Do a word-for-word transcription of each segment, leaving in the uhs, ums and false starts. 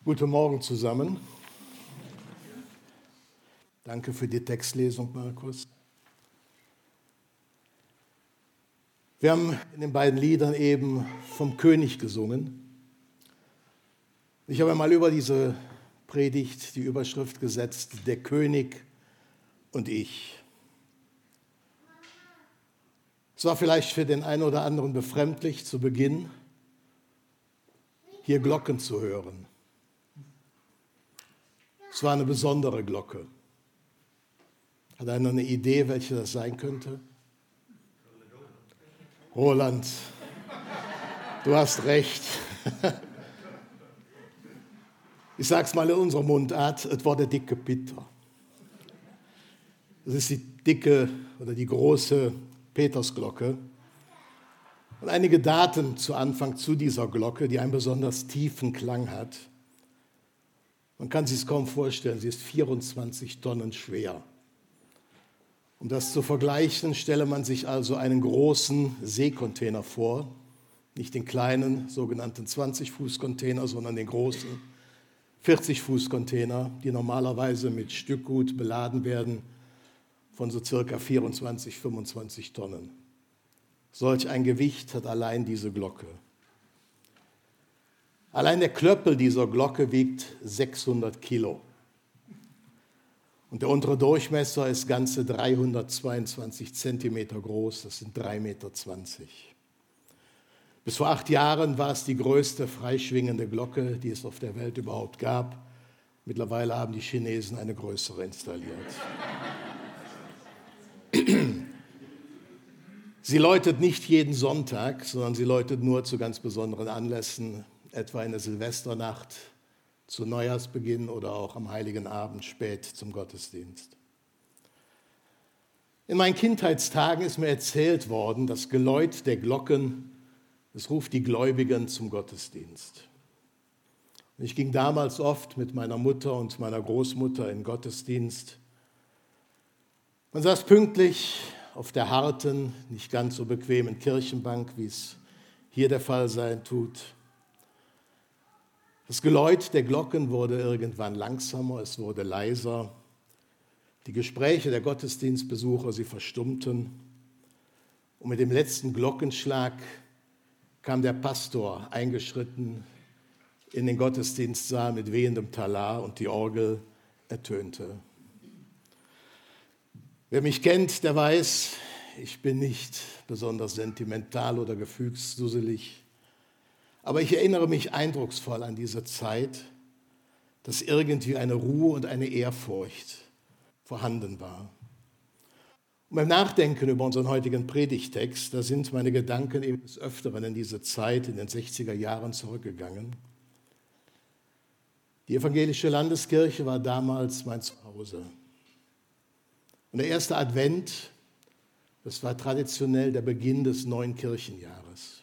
Guten Morgen zusammen. Danke für die Textlesung, Markus. Wir haben in den beiden Liedern eben vom König gesungen. Ich habe mal über diese Predigt die Überschrift gesetzt, der König und ich. Es war vielleicht für den einen oder anderen befremdlich zu Beginn, hier Glocken zu hören. Es war eine besondere Glocke. Hat einer eine Idee, welche das sein könnte? Roland, du hast recht. Ich sage es mal in unserer Mundart, es war der dicke Peter. Das ist die dicke oder die große Petersglocke. Und einige Daten zu Anfang zu dieser Glocke, die einen besonders tiefen Klang hat. Man kann sich es kaum vorstellen, sie ist vierundzwanzig Tonnen schwer. Um das zu vergleichen, stelle man sich also einen großen Seekontainer vor, nicht den kleinen sogenannten zwanzig-Fuß-Container, sondern den großen vierzig-Fuß-Container, die normalerweise mit Stückgut beladen werden von so circa vierundzwanzig, fünfundzwanzig Tonnen. Solch ein Gewicht hat allein diese Glocke. Allein der Klöppel dieser Glocke wiegt sechshundert Kilo. Und der untere Durchmesser ist ganze dreihundertzweiundzwanzig Zentimeter groß, das sind drei Meter zwanzig. Bis vor acht Jahren war es die größte freischwingende Glocke, die es auf der Welt überhaupt gab. Mittlerweile haben die Chinesen eine größere installiert. Sie läutet nicht jeden Sonntag, sondern sie läutet nur zu ganz besonderen Anlässen, etwa in der Silvesternacht, zu Neujahrsbeginn oder auch am Heiligen Abend spät zum Gottesdienst. In meinen Kindheitstagen ist mir erzählt worden, das Geläut der Glocken, es ruft die Gläubigen zum Gottesdienst. Und ich ging damals oft mit meiner Mutter und meiner Großmutter in den Gottesdienst. Man saß pünktlich auf der harten, nicht ganz so bequemen Kirchenbank, wie es hier der Fall sein tut. Das Geläut der Glocken wurde irgendwann langsamer, es wurde leiser. Die Gespräche der Gottesdienstbesucher, sie verstummten. Und mit dem letzten Glockenschlag kam der Pastor eingeschritten in den Gottesdienstsaal mit wehendem Talar und die Orgel ertönte. Wer mich kennt, der weiß, ich bin nicht besonders sentimental oder gefühlsdusselig. Aber ich erinnere mich eindrucksvoll an diese Zeit, dass irgendwie eine Ruhe und eine Ehrfurcht vorhanden war. Und beim Nachdenken über unseren heutigen Predigtext, da sind meine Gedanken eben des Öfteren in diese Zeit in den sechziger Jahren zurückgegangen. Die evangelische Landeskirche war damals mein Zuhause. Und der erste Advent, das war traditionell der Beginn des neuen Kirchenjahres.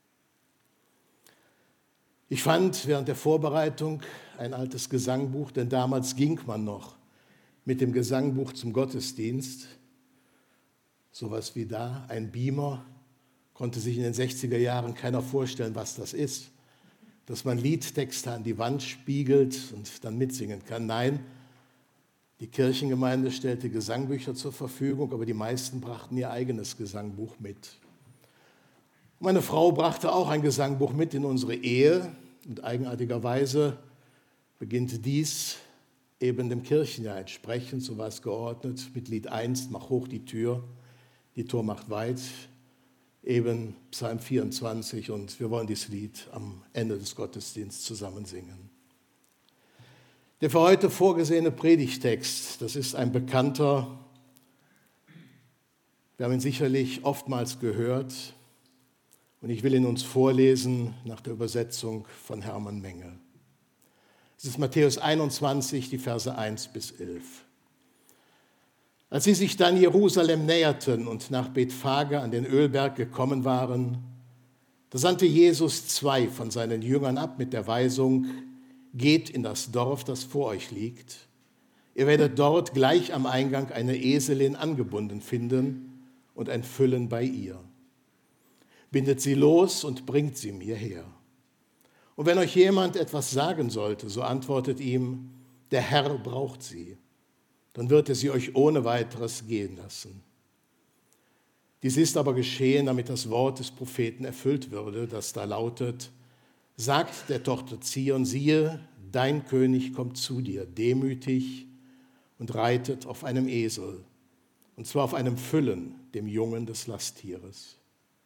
Ich fand während der Vorbereitung ein altes Gesangbuch, denn damals ging man noch mit dem Gesangbuch zum Gottesdienst. Sowas wie da, ein Beamer, konnte sich in den sechziger Jahren keiner vorstellen, was das ist. Dass man Liedtexte an die Wand spiegelt und dann mitsingen kann. Nein, die Kirchengemeinde stellte Gesangbücher zur Verfügung, aber die meisten brachten ihr eigenes Gesangbuch mit. Meine Frau brachte auch ein Gesangbuch mit in unsere Ehe und eigenartigerweise beginnt dies eben dem Kirchenjahr entsprechend, so war es geordnet, mit Lied eins, Mach hoch die Tür, die Tor macht weit, eben Psalm vierundzwanzig und wir wollen dieses Lied am Ende des Gottesdienstes zusammen singen. Der für heute vorgesehene Predigtext, das ist ein bekannter, wir haben ihn sicherlich oftmals gehört, und ich will ihn uns vorlesen nach der Übersetzung von Hermann Menge. Es ist Matthäus einundzwanzig, die Verse eins bis elf. Als sie sich dann Jerusalem näherten und nach Bethphage an den Ölberg gekommen waren, da sandte Jesus zwei von seinen Jüngern ab mit der Weisung, geht in das Dorf, das vor euch liegt. Ihr werdet dort gleich am Eingang eine Eselin angebunden finden und ein Füllen bei ihr. Bindet sie los und bringt sie mir her. Und wenn euch jemand etwas sagen sollte, so antwortet ihm, der Herr braucht sie, dann wird er sie euch ohne weiteres gehen lassen. Dies ist aber geschehen, damit das Wort des Propheten erfüllt würde, das da lautet, sagt der Tochter Zion, siehe, dein König kommt zu dir, demütig und reitet auf einem Esel, und zwar auf einem Füllen, dem Jungen des Lasttieres.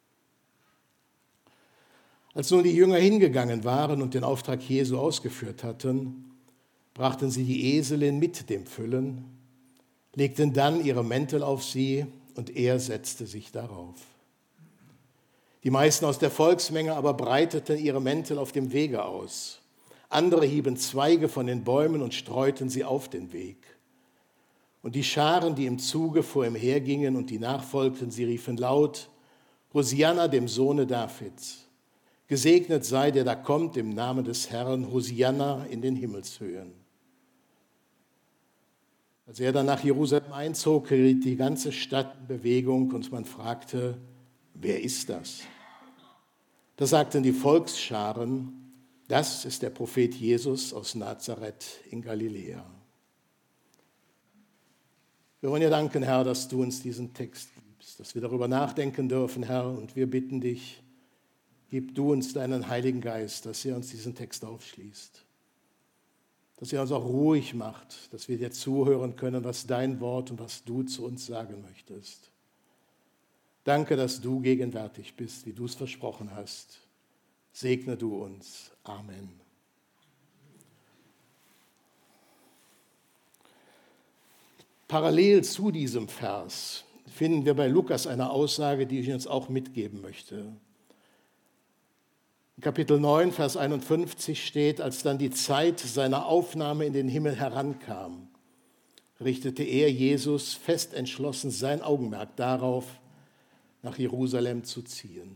Als nun die Jünger hingegangen waren und den Auftrag Jesu ausgeführt hatten, brachten sie die Eselin mit dem Füllen, legten dann ihre Mäntel auf sie und er setzte sich darauf. Die meisten aus der Volksmenge aber breiteten ihre Mäntel auf dem Wege aus. Andere hieben Zweige von den Bäumen und streuten sie auf den Weg. Und die Scharen, die im Zuge vor ihm hergingen und die nachfolgten, sie riefen laut, Hosianna dem Sohne Davids. Gesegnet sei, der da kommt im Namen des Herrn, Hosianna in den Himmelshöhen. Als er dann nach Jerusalem einzog, geriet die ganze Stadt in Bewegung und man fragte, wer ist das? Da sagten die Volksscharen, das ist der Prophet Jesus aus Nazareth in Galiläa. Wir wollen dir danken, Herr, dass du uns diesen Text gibst, dass wir darüber nachdenken dürfen, Herr, und wir bitten dich, gib du uns deinen Heiligen Geist, dass er uns diesen Text aufschließt, dass er uns auch ruhig macht, dass wir dir zuhören können, was dein Wort und was du zu uns sagen möchtest. Danke, dass du gegenwärtig bist, wie du es versprochen hast. Segne du uns. Amen. Parallel zu diesem Vers finden wir bei Lukas eine Aussage, die ich uns auch mitgeben möchte. In Kapitel neun, Vers einundfünfzig steht, als dann die Zeit seiner Aufnahme in den Himmel herankam, richtete er, Jesus, fest entschlossen sein Augenmerk darauf, nach Jerusalem zu ziehen.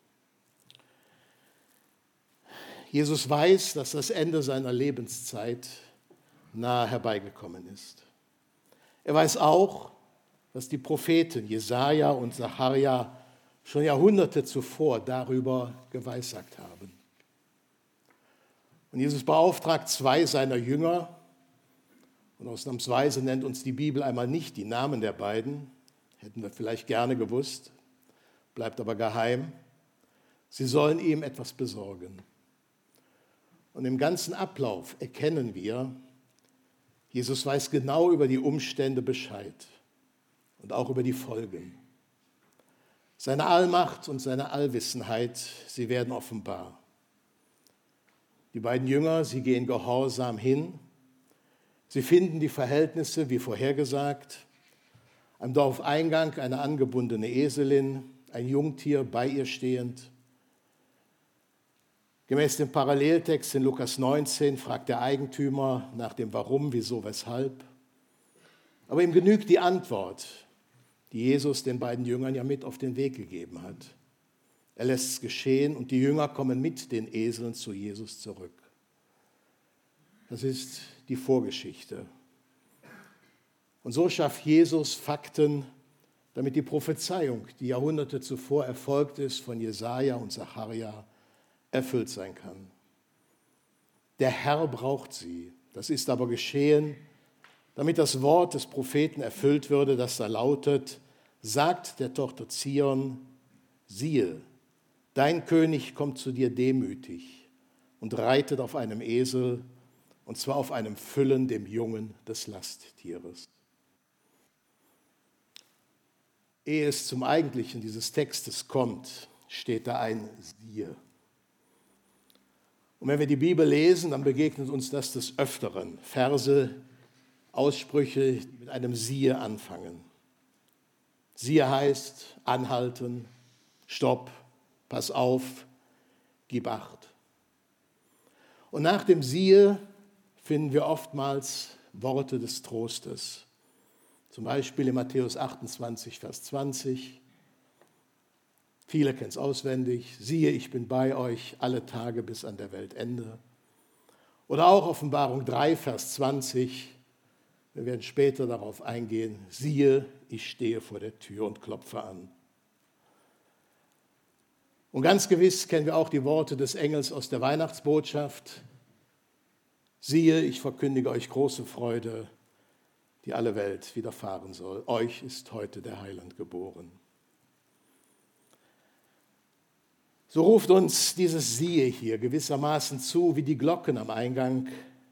Jesus weiß, dass das Ende seiner Lebenszeit nahe herbeigekommen ist. Er weiß auch, was die Propheten Jesaja und Sacharja schon Jahrhunderte zuvor darüber geweissagt haben. Und Jesus beauftragt zwei seiner Jünger, und ausnahmsweise nennt uns die Bibel einmal nicht die Namen der beiden, hätten wir vielleicht gerne gewusst, bleibt aber geheim. Sie sollen ihm etwas besorgen. Und im ganzen Ablauf erkennen wir, Jesus weiß genau über die Umstände Bescheid und auch über die Folgen. Seine Allmacht und seine Allwissenheit, sie werden offenbar. Die beiden Jünger, sie gehen gehorsam hin. Sie finden die Verhältnisse wie vorhergesagt. Am Dorfeingang eine angebundene Eselin, ein Jungtier bei ihr stehend. Gemäß dem Paralleltext in Lukas neunzehn fragt der Eigentümer nach dem Warum, Wieso, Weshalb. Aber ihm genügt die Antwort, die Jesus den beiden Jüngern ja mit auf den Weg gegeben hat. Er lässt es geschehen und die Jünger kommen mit den Eseln zu Jesus zurück. Das ist die Vorgeschichte. Und so schafft Jesus Fakten, damit die Prophezeiung, die Jahrhunderte zuvor erfolgt ist von Jesaja und Sacharja, erfüllt sein kann. Der Herr braucht sie. Das ist aber geschehen, damit das Wort des Propheten erfüllt würde, das da lautet, sagt der Tochter Zion, siehe, dein König kommt zu dir demütig und reitet auf einem Esel, und zwar auf einem Füllen, dem Jungen des Lasttieres. Ehe es zum Eigentlichen dieses Textes kommt, steht da ein Siehe. Und wenn wir die Bibel lesen, dann begegnet uns das des Öfteren. Verse, Aussprüche, die mit einem Siehe anfangen. Siehe heißt anhalten, stopp, pass auf, gib Acht. Und nach dem Siehe finden wir oftmals Worte des Trostes. Zum Beispiel in Matthäus achtundzwanzig, Vers zwanzig. Viele kennen es auswendig. Siehe, ich bin bei euch alle Tage bis an der Weltende. Oder auch Offenbarung drei, Vers zwanzig. Wir werden später darauf eingehen. Siehe, ich stehe vor der Tür und klopfe an. Und ganz gewiss kennen wir auch die Worte des Engels aus der Weihnachtsbotschaft. Siehe, ich verkündige euch große Freude, die alle Welt widerfahren soll. Euch ist heute der Heiland geboren. So ruft uns dieses Siehe hier gewissermaßen zu, wie die Glocken am Eingang.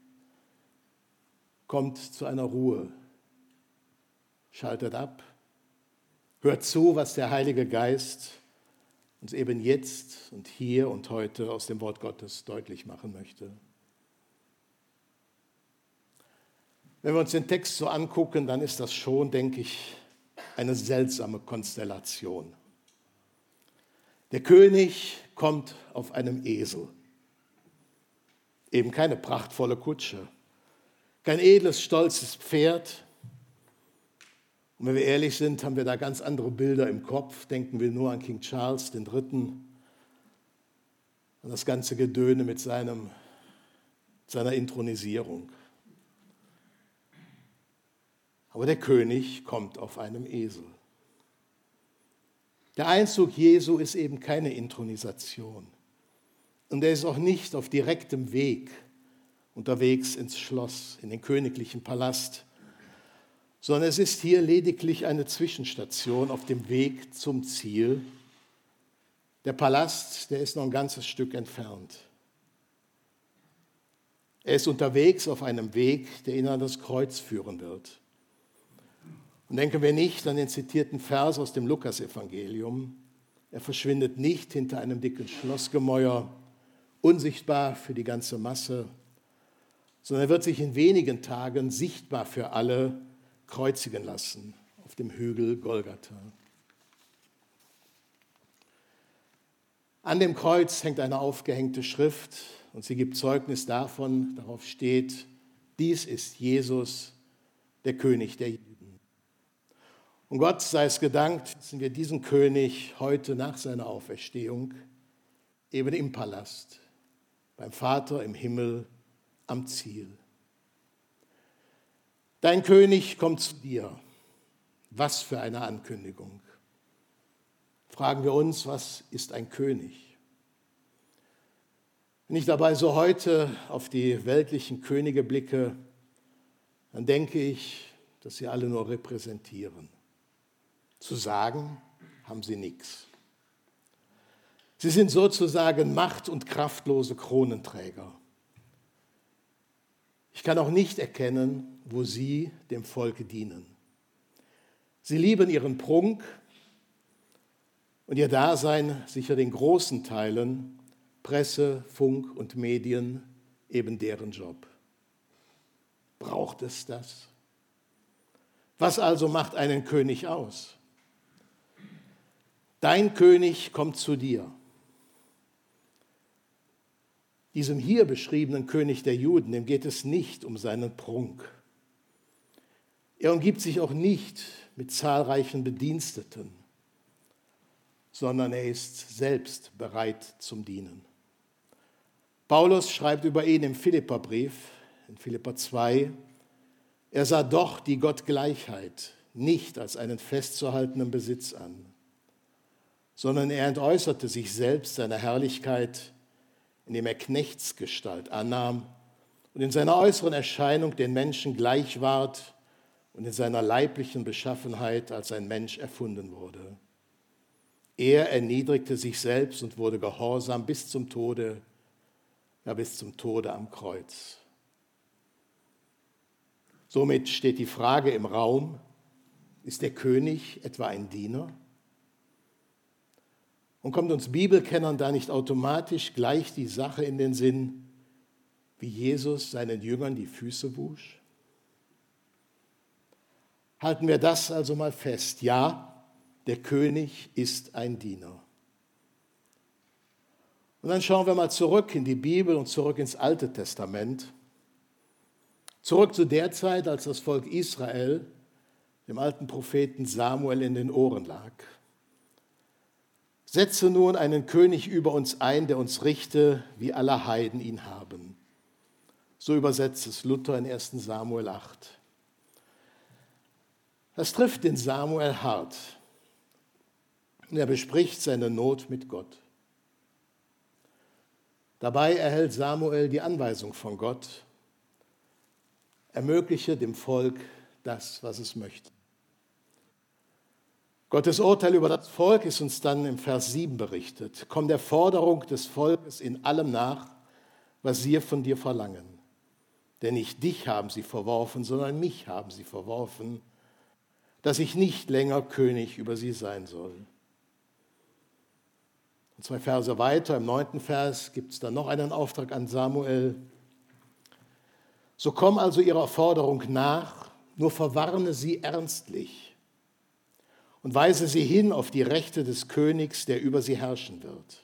Kommt zu einer Ruhe, schaltet ab, hört zu, was der Heilige Geist uns eben jetzt und hier und heute aus dem Wort Gottes deutlich machen möchte. Wenn wir uns den Text so angucken, dann ist das schon, denke ich, eine seltsame Konstellation. Der König kommt auf einem Esel. Eben keine prachtvolle Kutsche, kein edles, stolzes Pferd. Und wenn wir ehrlich sind, haben wir da ganz andere Bilder im Kopf. Denken wir nur an King Charles der Dritte, an das ganze Gedöne mit seinem, seiner Inthronisierung. Aber der König kommt auf einem Esel. Der Einzug Jesu ist eben keine Inthronisation. Und er ist auch nicht auf direktem Weg unterwegs ins Schloss, in den königlichen Palast, sondern es ist hier lediglich eine Zwischenstation auf dem Weg zum Ziel. Der Palast, der ist noch ein ganzes Stück entfernt. Er ist unterwegs auf einem Weg, der ihn an das Kreuz führen wird. Und denken wir nicht an den zitierten Vers aus dem Lukasevangelium. Er verschwindet nicht hinter einem dicken Schlossgemäuer, unsichtbar für die ganze Masse, sondern er wird sich in wenigen Tagen sichtbar für alle kreuzigen lassen auf dem Hügel Golgatha. An dem Kreuz hängt eine aufgehängte Schrift und sie gibt Zeugnis davon, darauf steht, dies ist Jesus, der König der Juden. Und Gott sei es gedankt, sind wir diesen König heute nach seiner Auferstehung eben im Palast, beim Vater im Himmel, am Ziel. Dein König kommt zu dir. Was für eine Ankündigung. Fragen wir uns, was ist ein König? Wenn ich dabei so heute auf die weltlichen Könige blicke, dann denke ich, dass sie alle nur repräsentieren. Zu sagen haben sie nichts. Sie sind sozusagen macht- und kraftlose Kronenträger. Ich kann auch nicht erkennen, wo sie dem Volke dienen. Sie lieben ihren Prunk und ihr Dasein sicher den großen Teilen, Presse, Funk und Medien, eben deren Job. Braucht es das? Was also macht einen König aus? Dein König kommt zu dir. Diesem hier beschriebenen König der Juden, dem geht es nicht um seinen Prunk. Er umgibt sich auch nicht mit zahlreichen Bediensteten, sondern er ist selbst bereit zum Dienen. Paulus schreibt über ihn im Philipperbrief, in Philipper zwei, er sah doch die Gottgleichheit nicht als einen festzuhaltenden Besitz an, sondern er entäußerte sich selbst seiner Herrlichkeit, indem er Knechtsgestalt annahm und in seiner äußeren Erscheinung den Menschen gleich ward und in seiner leiblichen Beschaffenheit als ein Mensch erfunden wurde. Er erniedrigte sich selbst und wurde gehorsam bis zum Tode, ja bis zum Tode am Kreuz. Somit steht die Frage im Raum, ist der König etwa ein Diener? Und kommt uns Bibelkennern da nicht automatisch gleich die Sache in den Sinn, wie Jesus seinen Jüngern die Füße wusch? Halten wir das also mal fest. Ja, der König ist ein Diener. Und dann schauen wir mal zurück in die Bibel und zurück ins Alte Testament. Zurück zu der Zeit, als das Volk Israel dem alten Propheten Samuel in den Ohren lag. Setze nun einen König über uns ein, der uns richte, wie alle Heiden ihn haben. So übersetzt es Luther in erster Samuel acht. Das trifft den Samuel hart. Und er bespricht seine Not mit Gott. Dabei erhält Samuel die Anweisung von Gott, ermögliche dem Volk das, was es möchte. Gottes Urteil über das Volk ist uns dann im Vers sieben berichtet. Komm der Forderung des Volkes in allem nach, was sie von dir verlangen. Denn nicht dich haben sie verworfen, sondern mich haben sie verworfen, dass ich nicht länger König über sie sein soll. Und zwei Verse weiter, im neunten Vers, gibt es dann noch einen Auftrag an Samuel. So komm also ihrer Forderung nach, nur verwarne sie ernstlich und weise sie hin auf die Rechte des Königs, der über sie herrschen wird.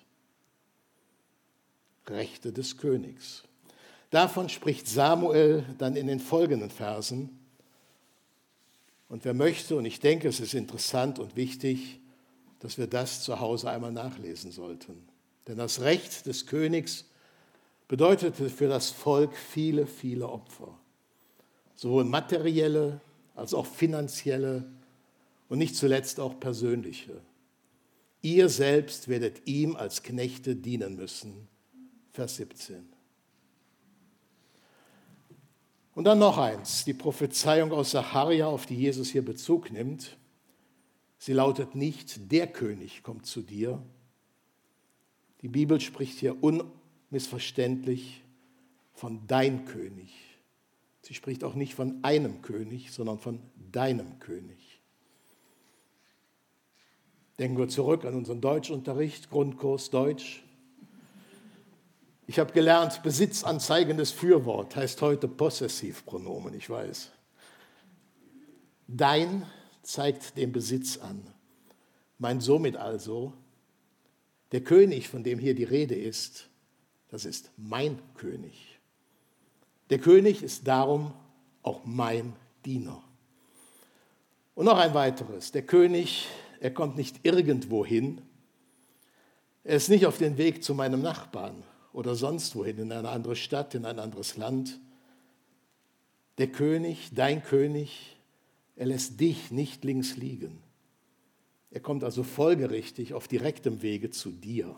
Rechte des Königs. Davon spricht Samuel dann in den folgenden Versen. Und wer möchte, und ich denke, es ist interessant und wichtig, dass wir das zu Hause einmal nachlesen sollten. Denn das Recht des Königs bedeutete für das Volk viele, viele Opfer. Sowohl materielle als auch finanzielle und nicht zuletzt auch persönliche. Ihr selbst werdet ihm als Knechte dienen müssen. Vers siebzehn. Und dann noch eins, die Prophezeiung aus Sacharja, auf die Jesus hier Bezug nimmt. Sie lautet nicht, der König kommt zu dir. Die Bibel spricht hier unmissverständlich von dein König. Sie spricht auch nicht von einem König, sondern von deinem König. Denken wir zurück an unseren Deutschunterricht, Grundkurs Deutsch. Ich habe gelernt, besitzanzeigendes Fürwort heißt heute Possessivpronomen, ich weiß. Dein zeigt den Besitz an. Meint somit also, der König, von dem hier die Rede ist, das ist mein König. Der König ist darum auch mein Diener. Und noch ein weiteres, der König, er kommt nicht irgendwo hin, er ist nicht auf dem Weg zu meinem Nachbarn oder sonst wohin, in eine andere Stadt, in ein anderes Land. Der König, dein König, er lässt dich nicht links liegen. Er kommt also folgerichtig auf direktem Wege zu dir.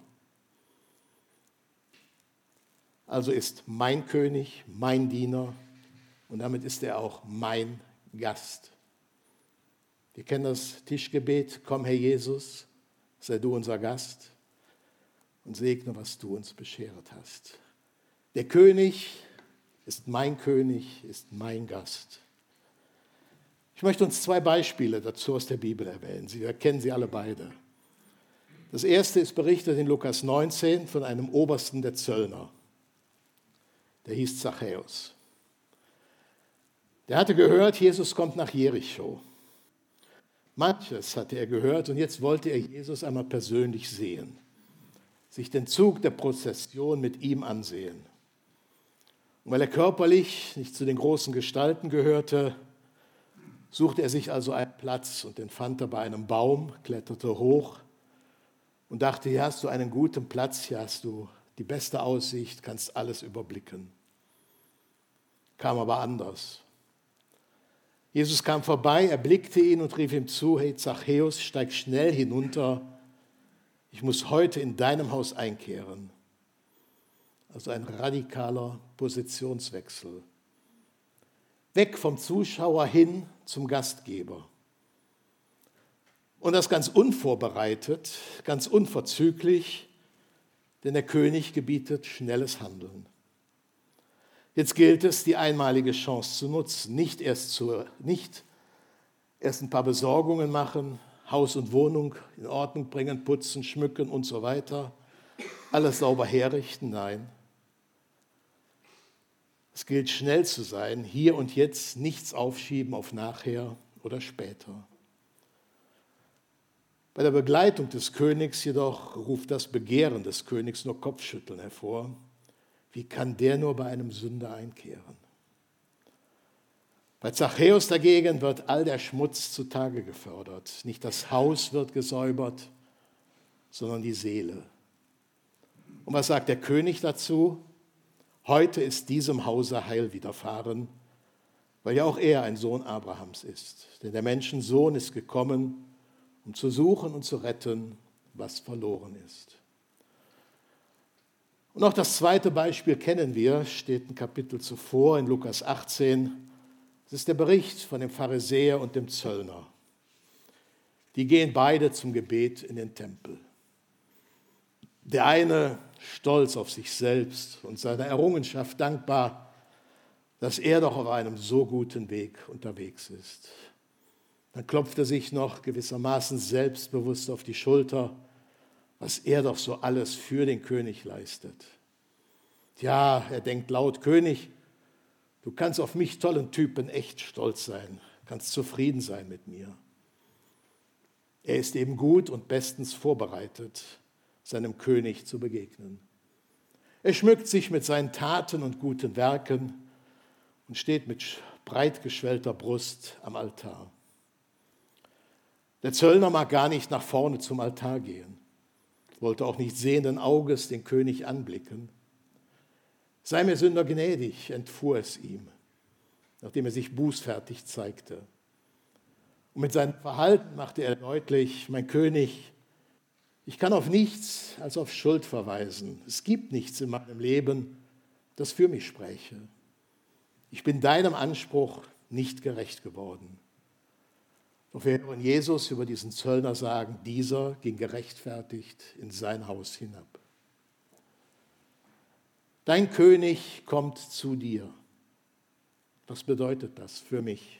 Also ist mein König, mein Diener und damit ist er auch mein Gast. Wir kennen das Tischgebet, komm Herr Jesus, sei du unser Gast und segne, was du uns beschert hast. Der König ist mein König, ist mein Gast. Ich möchte uns zwei Beispiele dazu aus der Bibel erwähnen. Sie kennen sie alle beide. Das erste ist berichtet in Lukas neunzehn von einem Obersten der Zöllner. Der hieß Zachäus. Der hatte gehört, Jesus kommt nach Jericho. Manches hatte er gehört und jetzt wollte er Jesus einmal persönlich sehen, sich den Zug der Prozession mit ihm ansehen. Und weil er körperlich nicht zu den großen Gestalten gehörte, suchte er sich also einen Platz und den fand er bei einem Baum, kletterte hoch und dachte, hier hast du einen guten Platz, hier hast du die beste Aussicht, kannst alles überblicken. Kam aber anders. Jesus kam vorbei, erblickte ihn und rief ihm zu, hey Zachäus, steig schnell hinunter, ich muss heute in deinem Haus einkehren. Also ein radikaler Positionswechsel. Weg vom Zuschauer hin zum Gastgeber. Und das ganz unvorbereitet, ganz unverzüglich, denn der König gebietet schnelles Handeln. Jetzt gilt es, die einmalige Chance zu nutzen, nicht erst, zu, nicht erst ein paar Besorgungen machen, Haus und Wohnung in Ordnung bringen, putzen, schmücken und so weiter, alles sauber herrichten, nein. Es gilt, schnell zu sein, hier und jetzt nichts aufschieben auf nachher oder später. Bei der Begleitung des Königs jedoch ruft das Begehren des Königs nur Kopfschütteln hervor. Wie kann der nur bei einem Sünder einkehren? Bei Zachäus dagegen wird all der Schmutz zutage gefördert. Nicht das Haus wird gesäubert, sondern die Seele. Und was sagt der König dazu? Heute ist diesem Hause Heil widerfahren, weil ja auch er ein Sohn Abrahams ist. Denn der Menschensohn ist gekommen, um zu suchen und zu retten, was verloren ist. Und auch das zweite Beispiel kennen wir, steht ein Kapitel zuvor in Lukas achtzehn. Es ist der Bericht von dem Pharisäer und dem Zöllner. Die gehen beide zum Gebet in den Tempel. Der eine stolz auf sich selbst und seine Errungenschaft dankbar, dass er doch auf einem so guten Weg unterwegs ist. Dann klopft er sich noch gewissermaßen selbstbewusst auf die Schulter, was er doch so alles für den König leistet. Tja, er denkt laut: König, du kannst auf mich tollen Typen echt stolz sein, kannst zufrieden sein mit mir. Er ist eben gut und bestens vorbereitet, seinem König zu begegnen. Er schmückt sich mit seinen Taten und guten Werken und steht mit breit geschwellter Brust am Altar. Der Zöllner mag gar nicht nach vorne zum Altar gehen, wollte auch nicht sehenden Auges den König anblicken. Sei mir Sünder gnädig, entfuhr es ihm, nachdem er sich bußfertig zeigte. Und mit seinem Verhalten machte er deutlich: Mein König, ich kann auf nichts als auf Schuld verweisen. Es gibt nichts in meinem Leben, das für mich spräche. Ich bin deinem Anspruch nicht gerecht geworden. Doch wir hören Jesus über diesen Zöllner sagen: Dieser ging gerechtfertigt in sein Haus hinab. Dein König kommt zu dir. Was bedeutet das für mich?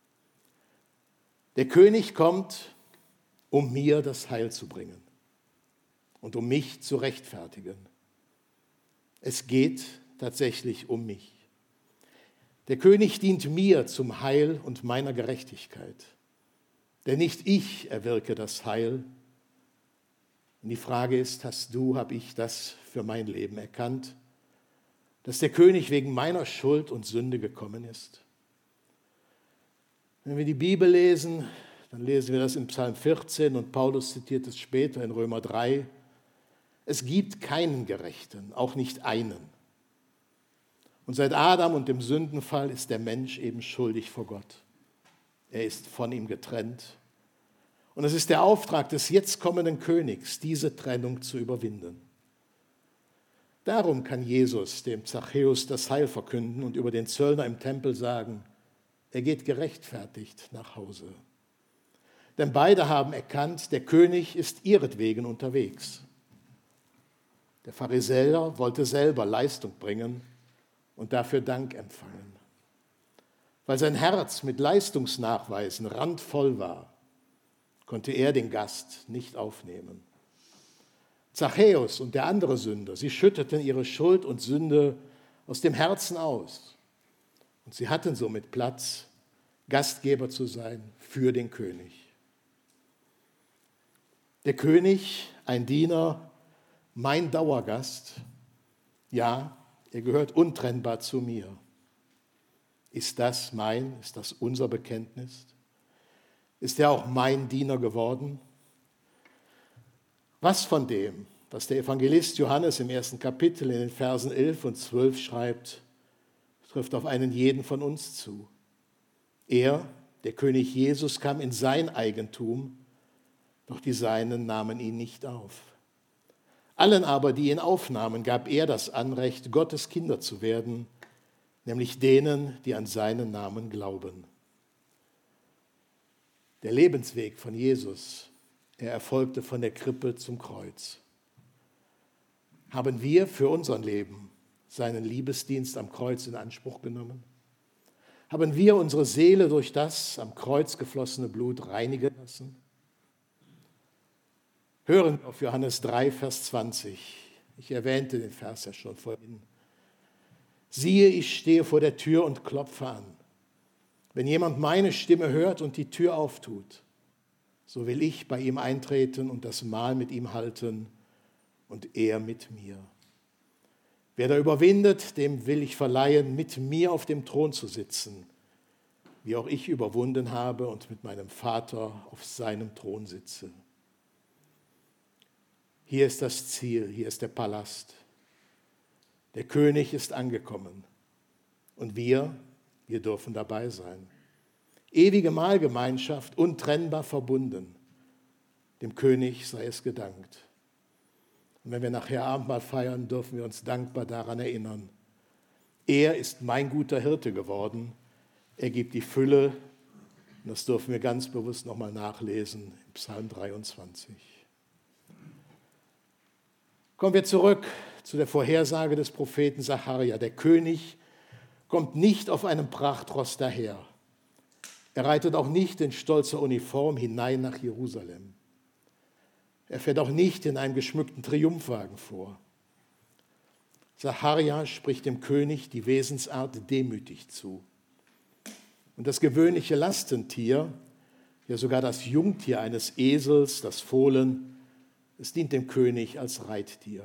Der König kommt, um mir das Heil zu bringen und um mich zu rechtfertigen. Es geht tatsächlich um mich. Der König dient mir zum Heil und meiner Gerechtigkeit. Denn nicht ich erwirke das Heil. Und die Frage ist: Hast du, habe ich das für mein Leben erkannt, dass der König wegen meiner Schuld und Sünde gekommen ist? Wenn wir die Bibel lesen, dann lesen wir das in Psalm vierzehn und Paulus zitiert es später in Römer drei. Es gibt keinen Gerechten, auch nicht einen. Und seit Adam und dem Sündenfall ist der Mensch eben schuldig vor Gott. Er ist von ihm getrennt. Und es ist der Auftrag des jetzt kommenden Königs, diese Trennung zu überwinden. Darum kann Jesus dem Zachäus das Heil verkünden und über den Zöllner im Tempel sagen: Er geht gerechtfertigt nach Hause. Denn beide haben erkannt, der König ist ihretwegen unterwegs. Der Pharisäer wollte selber Leistung bringen und dafür Dank empfangen. Weil sein Herz mit Leistungsnachweisen randvoll war, konnte er den Gast nicht aufnehmen. Zachäus und der andere Sünder, sie schütteten ihre Schuld und Sünde aus dem Herzen aus. Und sie hatten somit Platz, Gastgeber zu sein für den König. Der König, ein Diener, mein Dauergast, ja, er gehört untrennbar zu mir. Ist das mein, ist das unser Bekenntnis? Ist er auch mein Diener geworden? Was von dem, was der Evangelist Johannes im ersten Kapitel in den Versen elf und zwölf schreibt, trifft auf einen jeden von uns zu. Er, der König Jesus, kam in sein Eigentum, doch die Seinen nahmen ihn nicht auf. Allen aber, die ihn aufnahmen, gab er das Anrecht, Gottes Kinder zu werden, nämlich denen, die an seinen Namen glauben. Der Lebensweg von Jesus, er erfolgte von der Krippe zum Kreuz. Haben wir für unser Leben seinen Liebesdienst am Kreuz in Anspruch genommen? Haben wir unsere Seele durch das am Kreuz geflossene Blut reinigen lassen? Hören wir auf Johannes drei, Vers zwanzig. Ich erwähnte den Vers ja schon vorhin. Siehe, ich stehe vor der Tür und klopfe an. Wenn jemand meine Stimme hört und die Tür auftut, so will ich bei ihm eintreten und das Mahl mit ihm halten und er mit mir. Wer da überwindet, dem will ich verleihen, mit mir auf dem Thron zu sitzen, wie auch ich überwunden habe und mit meinem Vater auf seinem Thron sitze. Hier ist das Ziel, hier ist der Palast. Der König ist angekommen und wir, wir dürfen dabei sein. Ewige Mahlgemeinschaft, untrennbar verbunden. Dem König sei es gedankt. Und wenn wir nachher Abendmahl feiern, dürfen wir uns dankbar daran erinnern. Er ist mein guter Hirte geworden. Er gibt die Fülle. Und das dürfen wir ganz bewusst nochmal nachlesen im Psalm dreiundzwanzig. Kommen wir zurück zu der Vorhersage des Propheten Sacharja. Der König kommt nicht auf einem Prachtross daher. Er reitet auch nicht in stolzer Uniform hinein nach Jerusalem. Er fährt auch nicht in einem geschmückten Triumphwagen vor. Sacharja spricht dem König die Wesensart demütig zu. Und das gewöhnliche Lastentier, ja sogar das Jungtier eines Esels, das Fohlen, es dient dem König als Reittier.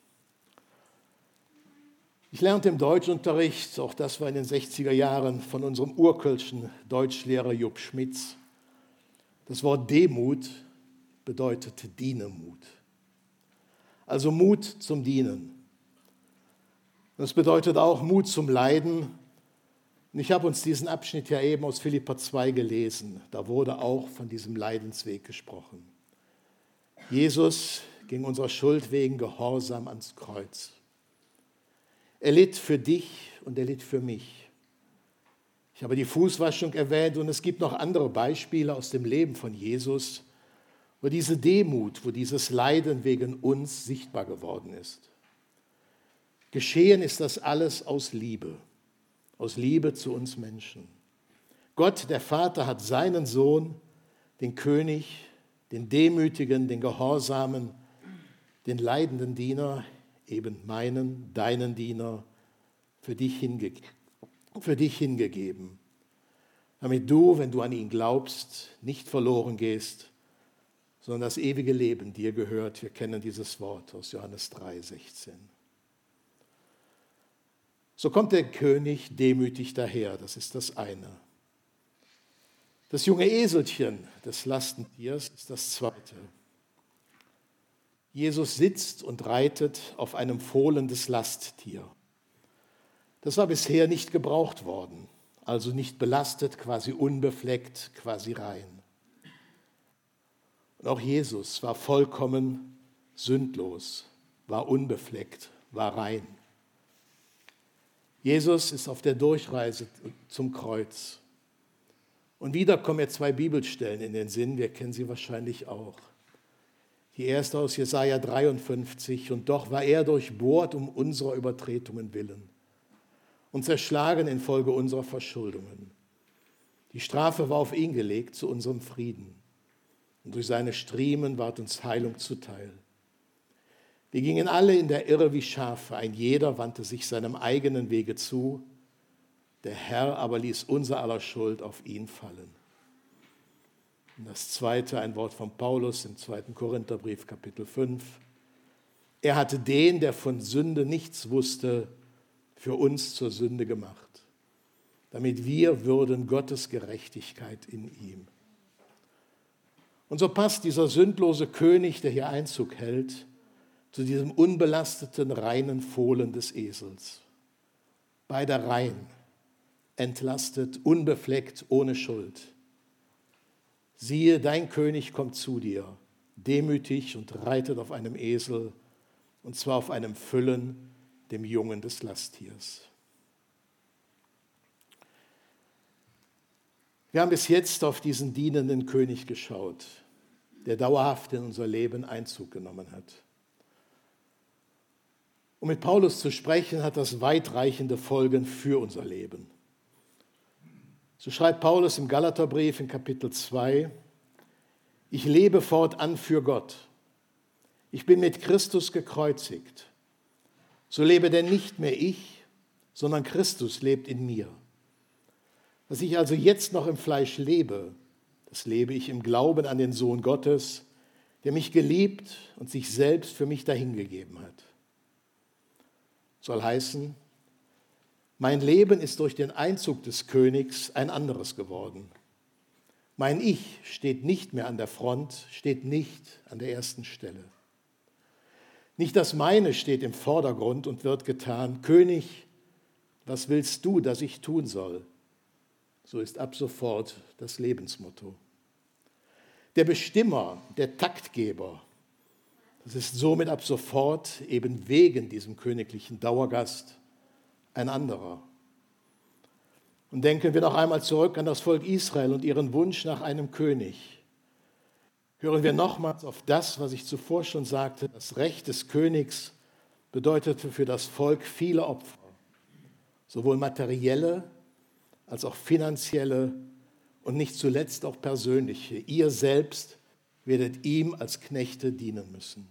Ich lernte im Deutschunterricht, auch das war in den sechziger Jahren, von unserem urkölschen Deutschlehrer Jupp Schmitz. Das Wort Demut bedeutet Dienemut. Also Mut zum Dienen. Das bedeutet auch Mut zum Leiden. Und ich habe uns diesen Abschnitt ja eben aus Philipper zwei gelesen. Da wurde auch von diesem Leidensweg gesprochen. Jesus ging unserer Schuld wegen gehorsam ans Kreuz. Er litt für dich und er litt für mich. Ich habe die Fußwaschung erwähnt und es gibt noch andere Beispiele aus dem Leben von Jesus, wo diese Demut, wo dieses Leiden wegen uns sichtbar geworden ist. Geschehen ist das alles aus Liebe, aus Liebe zu uns Menschen. Gott, der Vater, hat seinen Sohn, den König, den Demütigen, den Gehorsamen, den leidenden Diener, eben meinen, deinen Diener, für dich, hinge- für dich hingegeben, damit du, wenn du an ihn glaubst, nicht verloren gehst, sondern das ewige Leben dir gehört. Wir kennen dieses Wort aus Johannes drei, sechzehn. So kommt der König demütig daher, das ist das eine. Das junge Eselchen des Lastentiers ist das zweite. Jesus sitzt und reitet auf einem fohlendes Lasttier. Das war bisher nicht gebraucht worden, also nicht belastet, quasi unbefleckt, quasi rein. Und auch Jesus war vollkommen sündlos, war unbefleckt, war rein. Jesus ist auf der Durchreise zum Kreuz. Und wieder kommen mir zwei Bibelstellen in den Sinn, wir kennen sie wahrscheinlich auch. Die erste aus Jesaja dreiundfünfzig, und doch war er durchbohrt um unserer Übertretungen willen und zerschlagen infolge unserer Verschuldungen. Die Strafe war auf ihn gelegt zu unserem Frieden, und durch seine Striemen ward uns Heilung zuteil. Wir gingen alle in der Irre wie Schafe, ein jeder wandte sich seinem eigenen Wege zu, der Herr aber ließ unser aller Schuld auf ihn fallen. Und das zweite, ein Wort von Paulus im zweiten Korintherbrief, Kapitel fünf. Er hatte den, der von Sünde nichts wusste, für uns zur Sünde gemacht, damit wir würden Gottes Gerechtigkeit in ihm. Und so passt dieser sündlose König, der hier Einzug hält, zu diesem unbelasteten, reinen Fohlen des Esels. Beide rein, entlastet, unbefleckt, ohne Schuld. Siehe, dein König kommt zu dir, demütig und reitet auf einem Esel, und zwar auf einem Füllen, dem Jungen des Lasttiers. Wir haben bis jetzt auf diesen dienenden König geschaut, der dauerhaft in unser Leben Einzug genommen hat. Um mit Paulus zu sprechen, hat das weitreichende Folgen für unser Leben. So schreibt Paulus im Galaterbrief in Kapitel zwei, ich lebe fortan für Gott. Ich bin mit Christus gekreuzigt. So lebe denn nicht mehr ich, sondern Christus lebt in mir. Was ich also jetzt noch im Fleisch lebe, das lebe ich im Glauben an den Sohn Gottes, der mich geliebt und sich selbst für mich dahingegeben hat. Soll heißen, mein Leben ist durch den Einzug des Königs ein anderes geworden. Mein Ich steht nicht mehr an der Front, steht nicht an der ersten Stelle. Nicht das Meine steht im Vordergrund und wird getan. König, was willst du, dass ich tun soll? So ist ab sofort das Lebensmotto. Der Bestimmer, der Taktgeber, Es ist somit ab sofort eben wegen diesem königlichen Dauergast ein anderer. Und denken wir noch einmal zurück an das Volk Israel und ihren Wunsch nach einem König. Hören wir nochmals auf das, was ich zuvor schon sagte. Das Recht des Königs bedeutete für das Volk viele Opfer, sowohl materielle als auch finanzielle und nicht zuletzt auch persönliche. Ihr selbst werdet ihm als Knechte dienen müssen.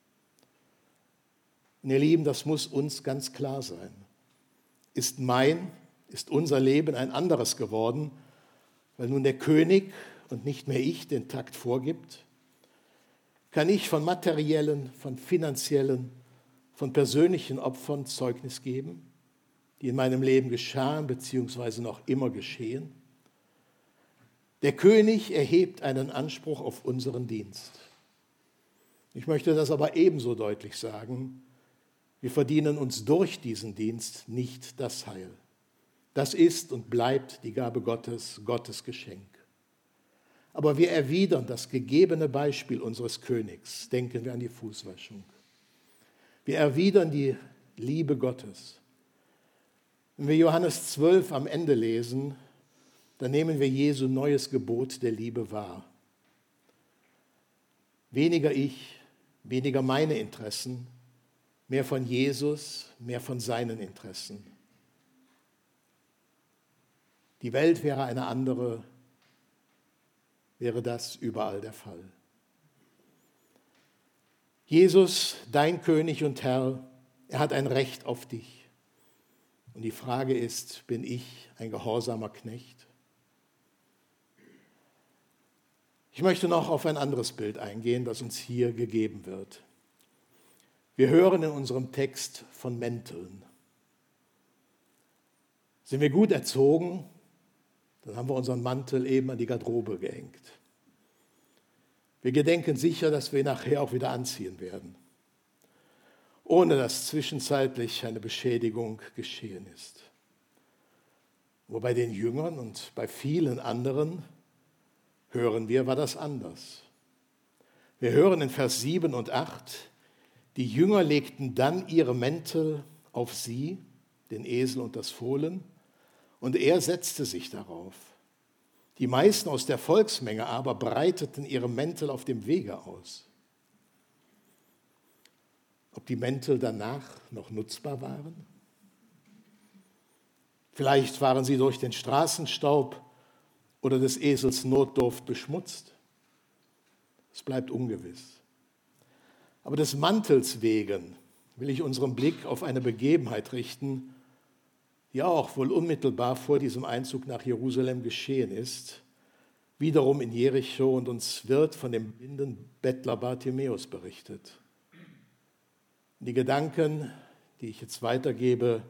Und ihr Lieben, das muss uns ganz klar sein. Ist mein, ist unser Leben ein anderes geworden, weil nun der König und nicht mehr ich den Takt vorgibt? Kann ich von materiellen, von finanziellen, von persönlichen Opfern Zeugnis geben, die in meinem Leben geschahen bzw. noch immer geschehen? Der König erhebt einen Anspruch auf unseren Dienst. Ich möchte das aber ebenso deutlich sagen: Wir verdienen uns durch diesen Dienst nicht das Heil. Das ist und bleibt die Gabe Gottes, Gottes Geschenk. Aber wir erwidern das gegebene Beispiel unseres Königs. Denken wir an die Fußwaschung. Wir erwidern die Liebe Gottes. Wenn wir Johannes zwölf am Ende lesen, dann nehmen wir Jesu neues Gebot der Liebe wahr. Weniger ich, weniger meine Interessen, mehr von Jesus, mehr von seinen Interessen. Die Welt wäre eine andere, wäre das überall der Fall. Jesus, dein König und Herr, er hat ein Recht auf dich. Und die Frage ist, bin ich ein gehorsamer Knecht? Ich möchte noch auf ein anderes Bild eingehen, das uns hier gegeben wird. Wir hören in unserem Text von Mänteln. Sind wir gut erzogen, dann haben wir unseren Mantel eben an die Garderobe gehängt. Wir gedenken sicher, dass wir ihn nachher auch wieder anziehen werden, ohne dass zwischenzeitlich eine Beschädigung geschehen ist. Wo bei den Jüngern und bei vielen anderen, hören wir, war das anders. Wir hören in Vers sieben und acht, die Jünger legten dann ihre Mäntel auf sie, den Esel und das Fohlen, und er setzte sich darauf. Die meisten aus der Volksmenge aber breiteten ihre Mäntel auf dem Wege aus. Ob die Mäntel danach noch nutzbar waren? Vielleicht waren sie durch den Straßenstaub oder des Esels Notdurft beschmutzt. Es bleibt ungewiss. Aber des Mantels wegen will ich unseren Blick auf eine Begebenheit richten, die auch wohl unmittelbar vor diesem Einzug nach Jerusalem geschehen ist, wiederum in Jericho, und uns wird von dem blinden Bettler Bartimäus berichtet. Die Gedanken, die ich jetzt weitergebe,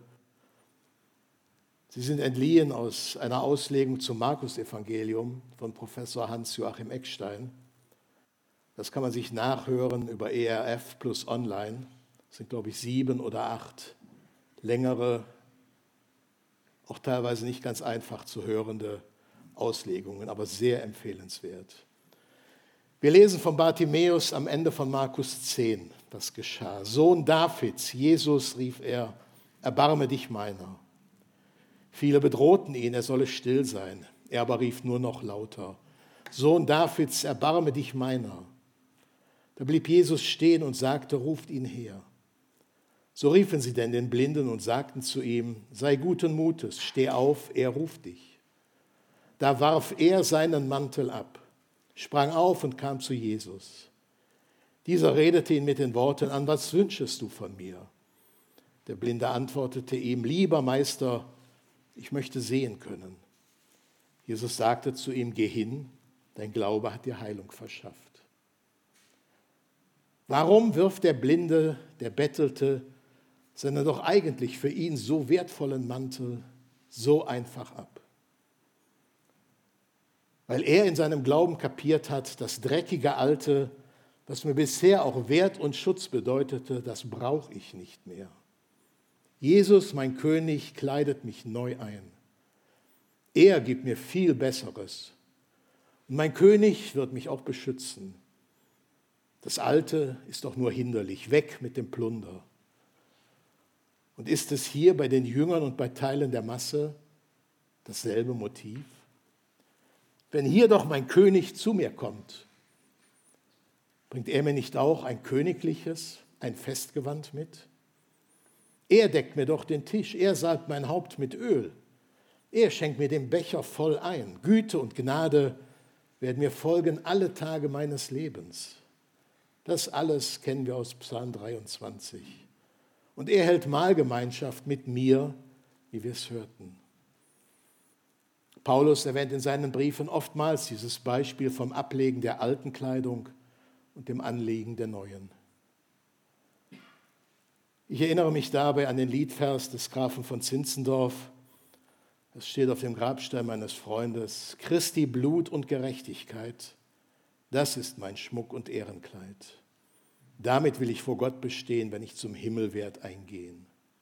sie sind entliehen aus einer Auslegung zum Markus-Evangelium von Professor Hans-Joachim Eckstein. Das kann man sich nachhören über E R F plus online. Das sind, glaube ich, sieben oder acht längere, auch teilweise nicht ganz einfach zu hörende Auslegungen, aber sehr empfehlenswert. Wir lesen von Bartimäus am Ende von Markus zehn, was geschah. Sohn Davids, Jesus, rief er, erbarme dich meiner. Viele bedrohten ihn, er solle still sein. Er aber rief nur noch lauter, Sohn Davids, erbarme dich meiner. Da blieb Jesus stehen und sagte, ruft ihn her. So riefen sie denn den Blinden und sagten zu ihm, sei guten Mutes, steh auf, er ruft dich. Da warf er seinen Mantel ab, sprang auf und kam zu Jesus. Dieser redete ihn mit den Worten an, was wünschest du von mir? Der Blinde antwortete ihm, lieber Meister, ich möchte sehen können. Jesus sagte zu ihm, geh hin, dein Glaube hat dir Heilung verschafft. Warum wirft der Blinde, der Bettelte, seinen doch eigentlich für ihn so wertvollen Mantel so einfach ab? Weil er in seinem Glauben kapiert hat, das dreckige Alte, was mir bisher auch Wert und Schutz bedeutete, das brauche ich nicht mehr. Jesus, mein König, kleidet mich neu ein. Er gibt mir viel Besseres. Und mein König wird mich auch beschützen. Das Alte ist doch nur hinderlich, weg mit dem Plunder. Und ist es hier bei den Jüngern und bei Teilen der Masse dasselbe Motiv? Wenn hier doch mein König zu mir kommt, bringt er mir nicht auch ein königliches, ein Festgewand mit? Er deckt mir doch den Tisch, er salbt mein Haupt mit Öl. Er schenkt mir den Becher voll ein. Güte und Gnade werden mir folgen alle Tage meines Lebens. Das alles kennen wir aus Psalm dreiundzwanzig. Und er hält Mahlgemeinschaft mit mir, wie wir es hörten. Paulus erwähnt in seinen Briefen oftmals dieses Beispiel vom Ablegen der alten Kleidung und dem Anlegen der neuen. Ich erinnere mich dabei an den Liedvers des Grafen von Zinzendorf. Es steht auf dem Grabstein meines Freundes: Christi Blut und Gerechtigkeit, das ist mein Schmuck und Ehrenkleid. Damit will ich vor Gott bestehen, wenn ich zum Himmel werd eingehen.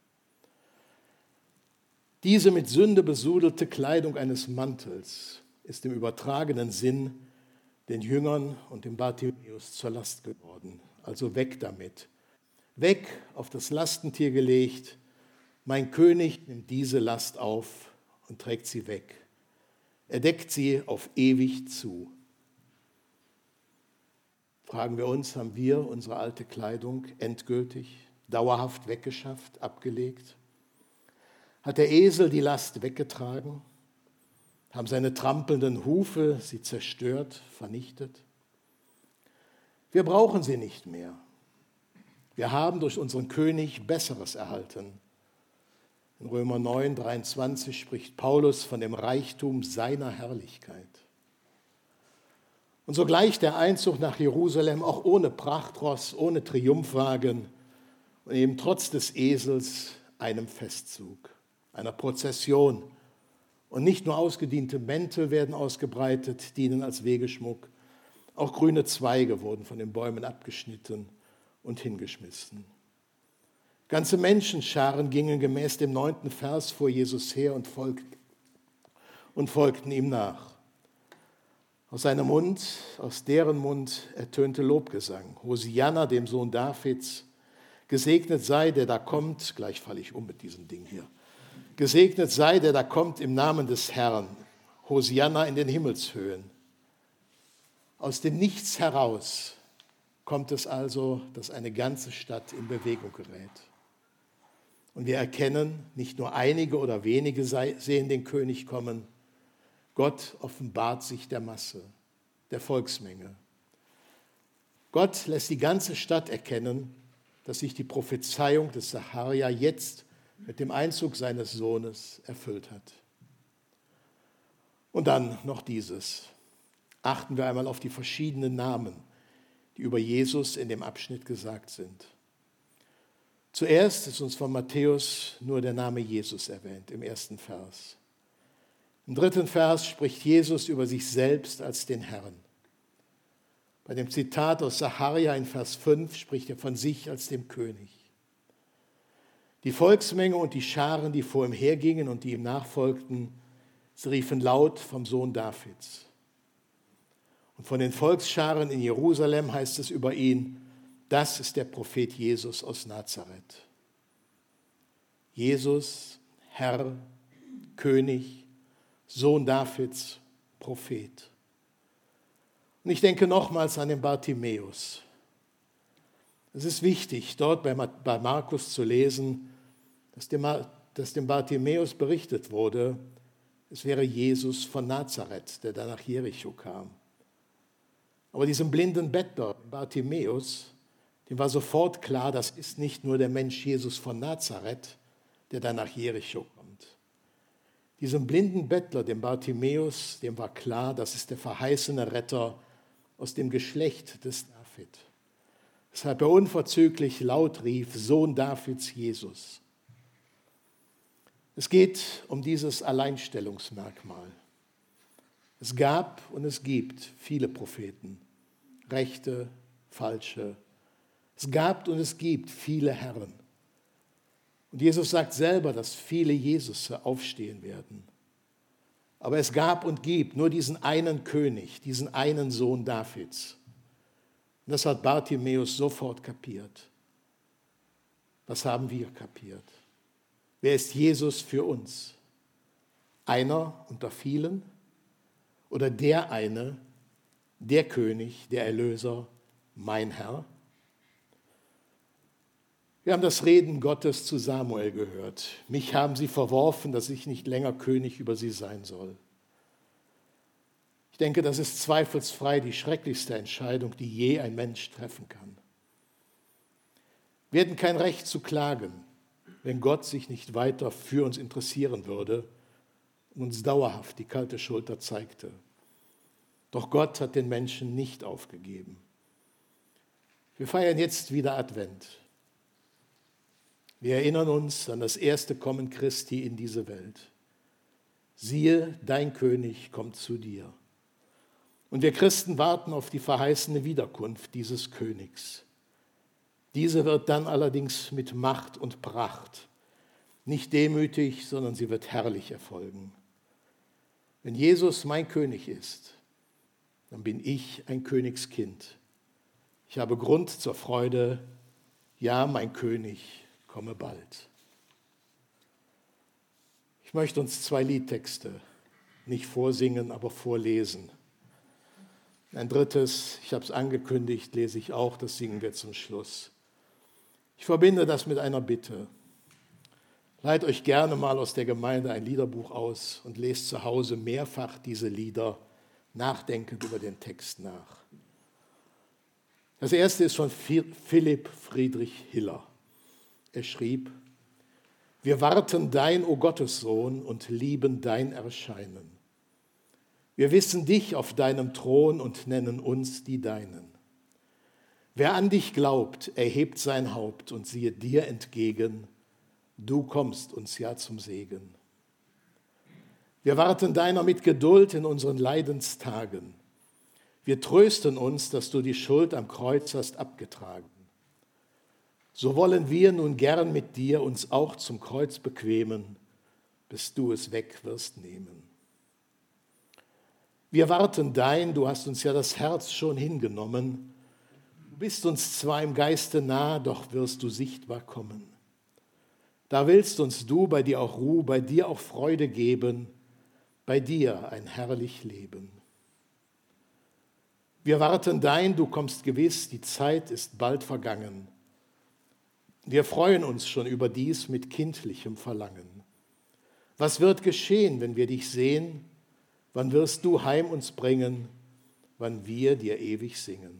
Diese mit Sünde besudelte Kleidung eines Mantels ist im übertragenen Sinn den Jüngern und dem Bartimäus zur Last geworden. Also weg damit. Weg, auf das Lastentier gelegt. Mein König nimmt diese Last auf und trägt sie weg. Er deckt sie auf ewig zu. Fragen wir uns, haben wir unsere alte Kleidung endgültig, dauerhaft weggeschafft, abgelegt? Hat der Esel die Last weggetragen? Haben seine trampelnden Hufe sie zerstört, vernichtet? Wir brauchen sie nicht mehr. Wir haben durch unseren König Besseres erhalten. In Römer neun, dreiundzwanzig spricht Paulus von dem Reichtum seiner Herrlichkeit. Und sogleich der Einzug nach Jerusalem, auch ohne Prachtross, ohne Triumphwagen und eben trotz des Esels einem Festzug, einer Prozession. Und nicht nur ausgediente Mäntel werden ausgebreitet, dienen als Wegeschmuck. Auch grüne Zweige wurden von den Bäumen abgeschnitten und hingeschmissen. Ganze Menschenscharen gingen gemäß dem neunten Vers vor Jesus her und folgten, und folgten ihm nach. Aus seinem Mund, aus deren Mund ertönte Lobgesang. Hosianna, dem Sohn Davids, gesegnet sei, der da kommt, gleich falle ich um mit diesem Ding hier, gesegnet sei, der da kommt im Namen des Herrn. Hosianna in den Himmelshöhen. Aus dem Nichts heraus kommt es also, dass eine ganze Stadt in Bewegung gerät. Und wir erkennen, nicht nur einige oder wenige sehen den König kommen, Gott offenbart sich der Masse, der Volksmenge. Gott lässt die ganze Stadt erkennen, dass sich die Prophezeiung des Sacharja jetzt mit dem Einzug seines Sohnes erfüllt hat. Und dann noch dieses. Achten wir einmal auf die verschiedenen Namen, die über Jesus in dem Abschnitt gesagt sind. Zuerst ist uns von Matthäus nur der Name Jesus erwähnt, im ersten Vers. Im dritten Vers spricht Jesus über sich selbst als den Herrn. Bei dem Zitat aus Sacharja in Vers fünf spricht er von sich als dem König. Die Volksmenge und die Scharen, die vor ihm hergingen und die ihm nachfolgten, sie riefen laut vom Sohn Davids. Und von den Volksscharen in Jerusalem heißt es über ihn, das ist der Prophet Jesus aus Nazareth. Jesus, Herr, König, Sohn Davids, Prophet. Und ich denke nochmals an den Bartimäus. Es ist wichtig, dort bei Markus zu lesen, dass dem, dass dem Bartimäus berichtet wurde, es wäre Jesus von Nazareth, der da nach Jericho kam. Aber diesem blinden Bettler, Bartimäus, dem war sofort klar, das ist nicht nur der Mensch Jesus von Nazareth, der da nach Jericho kommt. Diesem blinden Bettler, dem Bartimäus, dem war klar, das ist der verheißene Retter aus dem Geschlecht des David. Weshalb er unverzüglich laut rief, Sohn Davids, Jesus. Es geht um dieses Alleinstellungsmerkmal. Es gab und es gibt viele Propheten, rechte, falsche. Es gab und es gibt viele Herren. Und Jesus sagt selber, dass viele Jesusse aufstehen werden. Aber es gab und gibt nur diesen einen König, diesen einen Sohn Davids. Und das hat Bartimäus sofort kapiert. Was haben wir kapiert? Wer ist Jesus für uns? Einer unter vielen oder der eine, der König, der Erlöser, mein Herr? Wir haben das Reden Gottes zu Samuel gehört. Mich haben sie verworfen, dass ich nicht länger König über sie sein soll. Ich denke, das ist zweifelsfrei die schrecklichste Entscheidung, die je ein Mensch treffen kann. Wir hätten kein Recht zu klagen, wenn Gott sich nicht weiter für uns interessieren würde und uns dauerhaft die kalte Schulter zeigte. Doch Gott hat den Menschen nicht aufgegeben. Wir feiern jetzt wieder Advent. Wir erinnern uns an das erste Kommen Christi in diese Welt. Siehe, dein König kommt zu dir. Und wir Christen warten auf die verheißene Wiederkunft dieses Königs. Diese wird dann allerdings mit Macht und Pracht, nicht demütig, sondern sie wird herrlich erfolgen. Wenn Jesus mein König ist, dann bin ich ein Königskind. Ich habe Grund zur Freude. Ja, mein König, komme bald. Ich möchte uns zwei Liedtexte nicht vorsingen, aber vorlesen. Ein drittes, ich habe es angekündigt, lese ich auch, das singen wir zum Schluss. Ich verbinde das mit einer Bitte. Leiht euch gerne mal aus der Gemeinde ein Liederbuch aus und lest zu Hause mehrfach diese Lieder, nachdenkend über den Text nach. Das erste ist von Philipp Friedrich Hiller. Er schrieb: Wir warten dein, o Gottessohn, und lieben dein Erscheinen. Wir wissen dich auf deinem Thron und nennen uns die Deinen. Wer an dich glaubt, erhebt sein Haupt und siehe dir entgegen, du kommst uns ja zum Segen. Wir warten deiner mit Geduld in unseren Leidenstagen. Wir trösten uns, dass du die Schuld am Kreuz hast abgetragen. So wollen wir nun gern mit dir uns auch zum Kreuz bequemen, bis du es weg wirst nehmen. Wir warten dein, du hast uns ja das Herz schon hingenommen. Du bist uns zwar im Geiste nah, doch wirst du sichtbar kommen. Da willst uns du bei dir auch Ruhe, bei dir auch Freude geben, bei dir ein herrlich Leben. Wir warten dein, du kommst gewiss, die Zeit ist bald vergangen. Wir freuen uns schon über dies mit kindlichem Verlangen. Was wird geschehen, wenn wir dich sehen? Wann wirst du heim uns bringen? Wann wir dir ewig singen?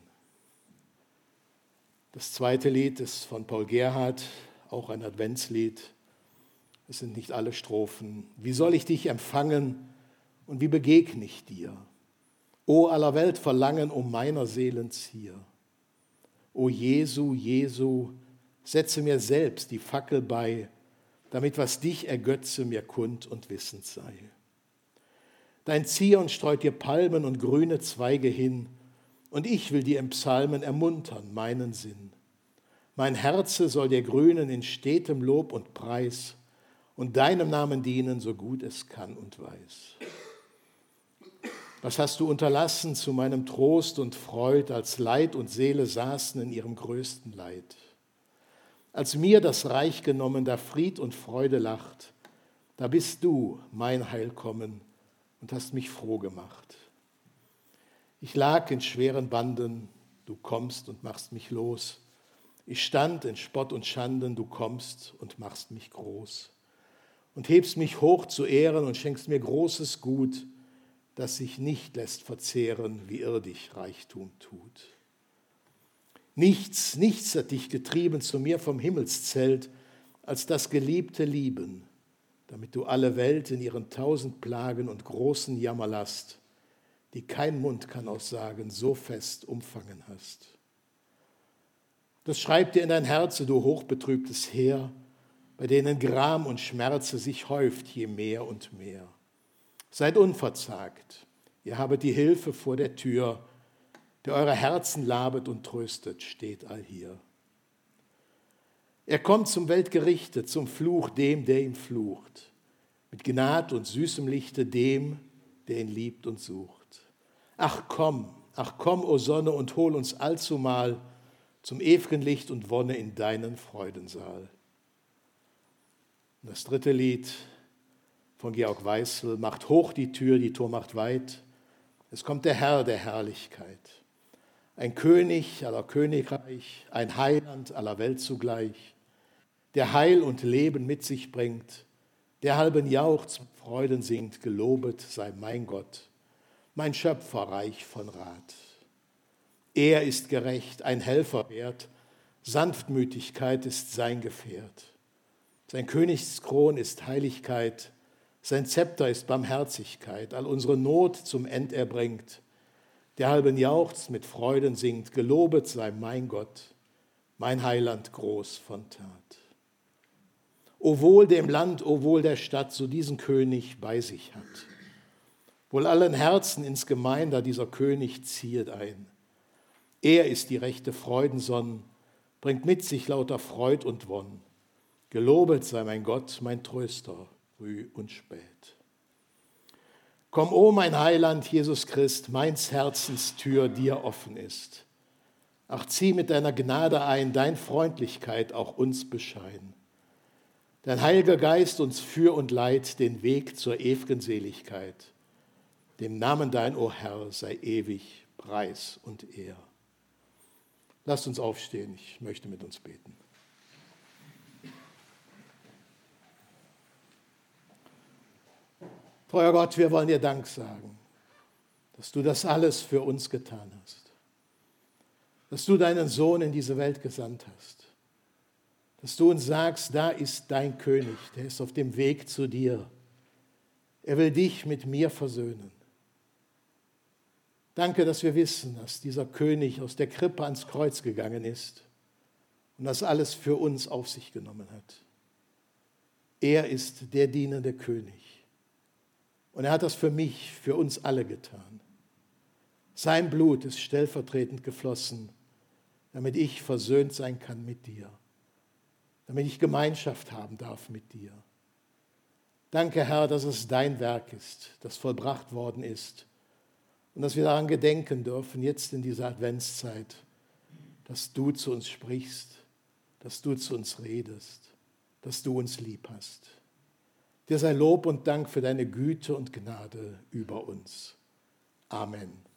Das zweite Lied ist von Paul Gerhardt, auch ein Adventslied. Es sind nicht alle Strophen. Wie soll ich dich empfangen und wie begegne ich dir? O aller Welt Verlangen um meiner Seelen Zier. O Jesu, Jesu, setze mir selbst die Fackel bei, damit was dich ergötze mir kund und wissend sei. Dein Zion streut dir Palmen und grüne Zweige hin, und ich will dir im Psalmen ermuntern, meinen Sinn. Mein Herze soll dir grünen in stetem Lob und Preis und deinem Namen dienen, so gut es kann und weiß. Was hast du unterlassen zu meinem Trost und Freud, als Leid und Seele saßen in ihrem größten Leid? Als mir das Reich genommen, da Fried und Freude lacht, da bist du, mein Heil, kommen und hast mich froh gemacht. Ich lag in schweren Banden, du kommst und machst mich los. Ich stand in Spott und Schanden, du kommst und machst mich groß. Und hebst mich hoch zu Ehren und schenkst mir großes Gut, das sich nicht lässt verzehren, wie irdisch Reichtum tut. Nichts, nichts hat dich getrieben zu mir vom Himmelszelt, als das geliebte Lieben, damit du alle Welt in ihren tausend Plagen und großen Jammerlast, die kein Mund kann aussagen, so fest umfangen hast. Das schreibt dir in dein Herz, du hochbetrübtes Heer, bei denen Gram und Schmerze sich häuft je mehr und mehr. Seid unverzagt, ihr habet die Hilfe vor der Tür, der eure Herzen labet und tröstet, steht allhier. Er kommt zum Weltgerichte, zum Fluch dem, der ihm flucht, mit Gnad und süßem Lichte dem, der ihn liebt und sucht. Ach komm, Ach komm, o Sonne, und hol uns allzumal zum ew'gen Licht und Wonne in deinen Freudensaal. Und das dritte Lied von Georg Weißel: Macht hoch die Tür, die Tor macht weit. Es kommt der Herr der Herrlichkeit. Ein König aller Königreich, ein Heiland aller Welt zugleich, der Heil und Leben mit sich bringt, der halben jauchzt, Freuden singt, gelobet sei mein Gott, mein Schöpfer reich von Rat. Er ist gerecht, ein Helfer wert, Sanftmütigkeit ist sein Gefährt. Sein Königskron ist Heiligkeit, sein Zepter ist Barmherzigkeit, all unsere Not zum End er bringt, der halben jauchzt, mit Freuden singt, gelobet sei mein Gott, mein Heiland groß von Tat. O wohl dem Land, o wohl der Stadt, so diesen König bei sich hat. Wohl allen Herzen ins Gemeinder dieser König ziehet ein. Er ist die rechte Freudensonn, bringt mit sich lauter Freud und Wonn. Gelobet sei mein Gott, mein Tröster, früh und spät. Komm, o mein Heiland, Jesus Christ, meins Herzens Tür dir offen ist. Ach, zieh mit deiner Gnade ein, dein Freundlichkeit auch uns bescheiden. Dein Heiliger Geist uns für und leid den Weg zur ew'gen Seligkeit. Dem Namen dein, o Herr, sei ewig Preis und Ehr. Lasst uns aufstehen, ich möchte mit uns beten. Treuer Gott, wir wollen dir Dank sagen, dass du das alles für uns getan hast, dass du deinen Sohn in diese Welt gesandt hast, dass du uns sagst, da ist dein König, der ist auf dem Weg zu dir. Er will dich mit mir versöhnen. Danke, dass wir wissen, dass dieser König aus der Krippe ans Kreuz gegangen ist und das alles für uns auf sich genommen hat. Er ist der dienende König und er hat das für mich, für uns alle getan. Sein Blut ist stellvertretend geflossen, damit ich versöhnt sein kann mit dir, damit ich Gemeinschaft haben darf mit dir. Danke, Herr, dass es dein Werk ist, das vollbracht worden ist und dass wir daran gedenken dürfen, jetzt in dieser Adventszeit, dass du zu uns sprichst, dass du zu uns redest, dass du uns lieb hast. Dir sei Lob und Dank für deine Güte und Gnade über uns. Amen.